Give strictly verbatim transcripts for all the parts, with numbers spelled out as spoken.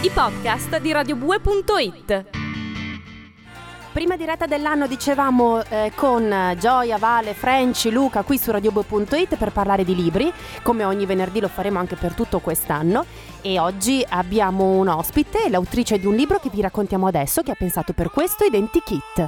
I podcast di radiobue punto it. Prima diretta dell'anno dicevamo eh, con Gioia, Vale, Frenci, Luca qui su radiobue punto it per parlare di libri. Come ogni venerdì lo faremo anche per tutto quest'anno. E oggi abbiamo un ospite, l'autrice di un libro che vi raccontiamo adesso, che ha pensato per questo Identikit.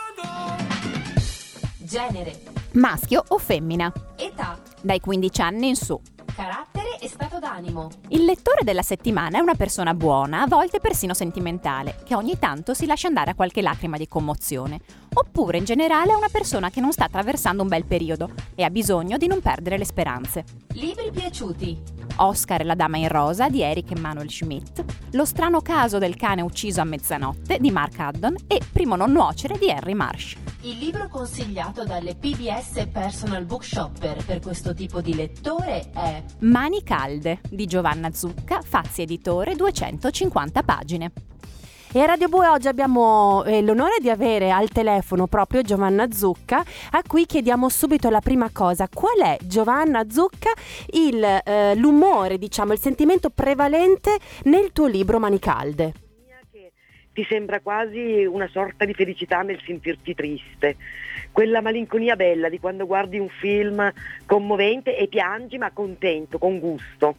Genere. Maschio o femmina? Età. Dai quindici anni in su. Carattere e stato d'animo. Il lettore della settimana è una persona buona, a volte persino sentimentale, che ogni tanto si lascia andare a qualche lacrima di commozione. Oppure in generale è una persona che non sta attraversando un bel periodo e ha bisogno di non perdere le speranze. Libri piaciuti. Oscar e la dama in rosa di Eric Emanuel Schmidt, Lo strano caso del cane ucciso a mezzanotte di Mark Haddon e Primo non nuocere di Henry Marsh. Il libro consigliato dalle P B S Personal Bookshopper per questo tipo di lettore è Mani calde di Giovanna Zucca, Fazzi Editore, duecentocinquanta pagine. E a Radio Bue oggi abbiamo eh, l'onore di avere al telefono proprio Giovanna Zucca, a cui chiediamo subito la prima cosa: qual è, Giovanna Zucca, il, eh, l'umore, diciamo, il sentimento prevalente nel tuo libro Mani calde? Ti sembra quasi una sorta di felicità nel sentirti triste, quella malinconia bella di quando guardi un film commovente e piangi ma contento, con gusto.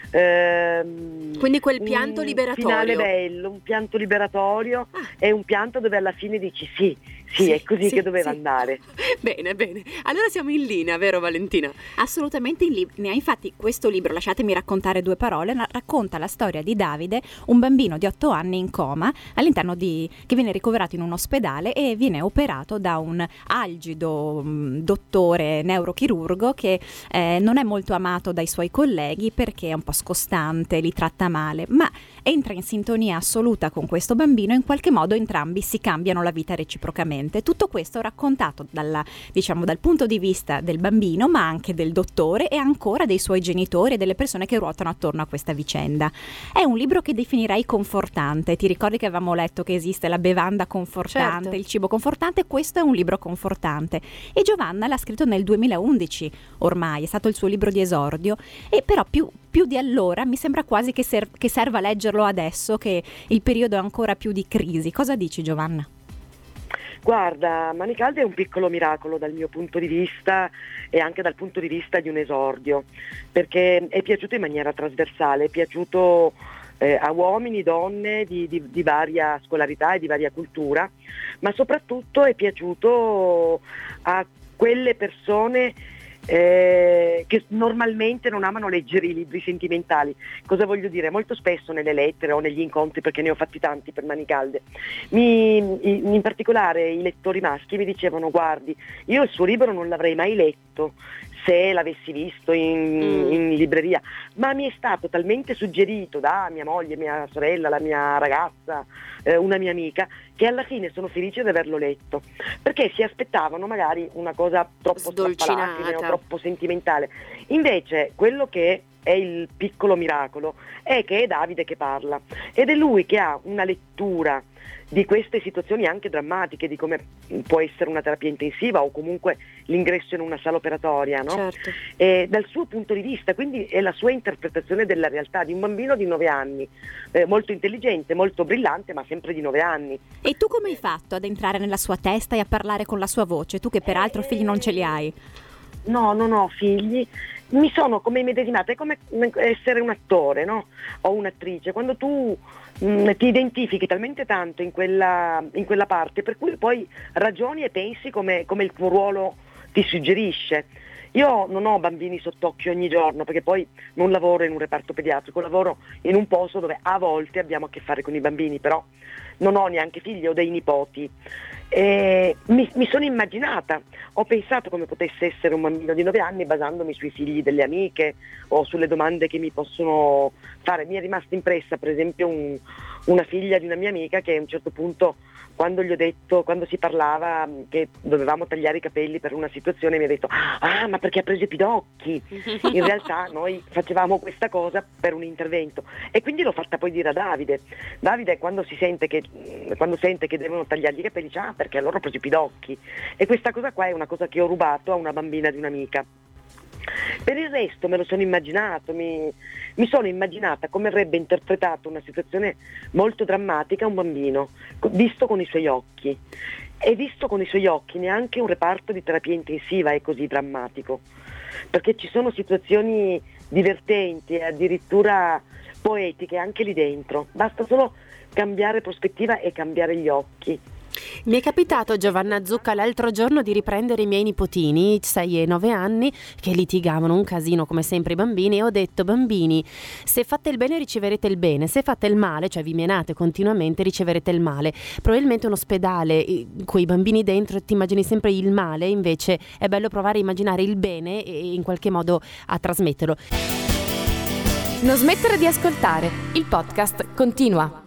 Ehm, Quindi quel pianto liberatorio. Un finale bello, un pianto liberatorio ah. e un pianto dove alla fine dici sì, sì, sì è così sì, che doveva sì. andare. Bene, bene. Allora siamo in linea, vero Valentina? Assolutamente in linea. Infatti questo libro, lasciatemi raccontare due parole, racconta la storia di Davide, un bambino di otto anni in coma, all'interno di che viene ricoverato in un ospedale e viene operato da un algido mh, dottore neurochirurgo che eh, non è molto amato dai suoi colleghi perché è un po' scostante, li tratta male, ma entra in sintonia assoluta con questo bambino e in qualche modo entrambi si cambiano la vita reciprocamente. Tutto questo raccontato dalla, diciamo, dal punto di vista del bambino, ma anche del dottore e ancora dei suoi genitori e delle persone che ruotano attorno a questa vicenda. È un libro che definirei confortante. Ti ricordi che avevamo letto che esiste la bevanda confortante, certo. il cibo confortante? Questo è un libro confortante e Giovanna l'ha scritto nel duemilaundici, ormai è stato il suo libro di esordio, e però più più di allora mi sembra quasi che, ser- che serva leggerlo adesso che il periodo è ancora più di crisi. Cosa dici, Giovanna? Guarda, Mani calde è un piccolo miracolo dal mio punto di vista e anche dal punto di vista di un esordio, perché è piaciuto in maniera trasversale, è piaciuto eh, a uomini, donne di, di, di varia scolarità e di varia cultura, ma soprattutto è piaciuto a quelle persone Eh, che normalmente non amano leggere i libri sentimentali. Cosa voglio dire? Molto spesso nelle lettere o negli incontri, perché ne ho fatti tanti per Mani calde, mi, in, in particolare i lettori maschi mi dicevano: guardi, io il suo libro non l'avrei mai letto se l'avessi visto in, mm. in libreria, ma mi è stato talmente suggerito da mia moglie, mia sorella, la mia ragazza, eh, una mia amica, che alla fine sono felice di averlo letto, perché si aspettavano magari una cosa troppo strappalacrime o troppo sentimentale. Invece quello che è il piccolo miracolo è che è Davide che parla ed è lui che ha una lettura di queste situazioni anche drammatiche, di come può essere una terapia intensiva o comunque l'ingresso in una sala operatoria, no? Certo. E dal suo punto di vista, quindi è la sua interpretazione della realtà di un bambino di nove anni, eh, molto intelligente, molto brillante, ma sempre di nove anni. E tu come hai fatto ad entrare nella sua testa e a parlare con la sua voce? Tu che peraltro figli non ce li hai. No, non ho figli. Mi sono come immedesimata, è come essere un attore, no? O un'attrice. Quando tu mh, ti identifichi talmente tanto in quella, in quella parte, per cui poi ragioni e pensi come, come il tuo ruolo ti suggerisce. Io non ho bambini sott'occhio ogni giorno, perché poi non lavoro in un reparto pediatrico, lavoro in un posto dove a volte abbiamo a che fare con i bambini, però non ho neanche figli, ho dei nipoti. E mi, mi sono immaginata, ho pensato come potesse essere un bambino di nove anni basandomi sui figli delle amiche o sulle domande che mi possono fare. Mi è rimasta impressa per esempio un, una figlia di una mia amica che a un certo punto, quando gli ho detto, quando si parlava che dovevamo tagliare i capelli per una situazione, mi ha detto: ah, ma perché ha preso i pidocchi? In realtà noi facevamo questa cosa per un intervento, e quindi l'ho fatta poi dire a Davide. Davide quando si sente che quando sente che devono tagliargli i capelli dice: ah, perché allora ho preso i pidocchi. E questa cosa qua è una cosa che ho rubato a una bambina di un'amica. Per il resto me lo sono immaginato, mi, mi sono immaginata come avrebbe interpretato una situazione molto drammatica un bambino, visto con i suoi occhi. E visto con i suoi occhi neanche un reparto di terapia intensiva è così drammatico, perché ci sono situazioni divertenti e addirittura poetiche anche lì dentro, basta solo cambiare prospettiva e cambiare gli occhi. Mi è capitato, Giovanna Zucca, l'altro giorno di riprendere i miei nipotini, sei e nove anni, che litigavano un casino come sempre i bambini, e ho detto: bambini, se fate il bene riceverete il bene, se fate il male, cioè vi menate continuamente, riceverete il male. Probabilmente un ospedale con i bambini dentro ti immagini sempre il male, invece è bello provare a immaginare il bene e in qualche modo a trasmetterlo. Non smettere di ascoltare, il podcast continua.